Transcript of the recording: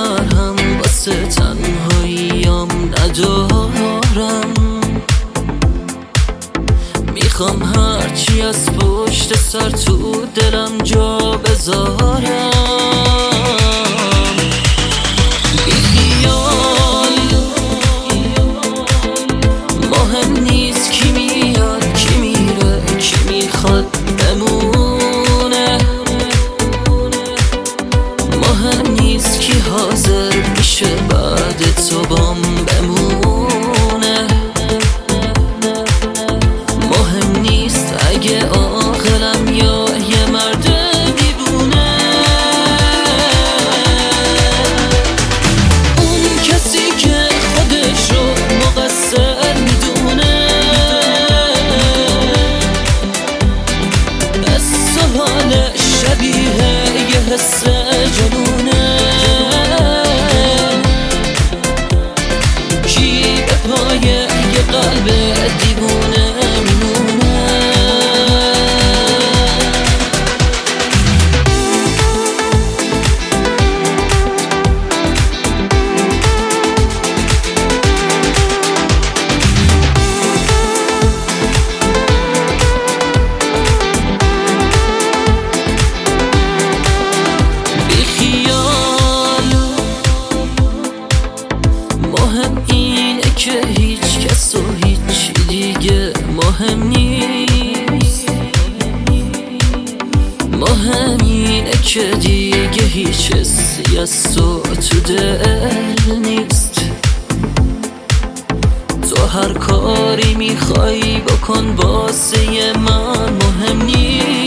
مرهم واسه تنهاییم ندارم. میخوام هرچی از پشت سر تو دلم جا بذارم. بیخیال مهم نیست کی میاد کی میره کی میخواد بمونه. مهم نیست کی حاضر میشه بعد تو بام بمونه. مهم نیست اگه عاقلم یا یه مرد دیوونه. اون کسی که خودش رو مقصر میدونه حس و حالش شبیه یه حس جنونه. کی به پای یه قلب دیوونه میمونه. مهم اینه که هیچ کس و هیچ دیگه مهم نیست. مهم اینه که دیگه هیچ حسی از تو دل نیست. تو هر کاری میخوای بکن واسه من مهم نیست.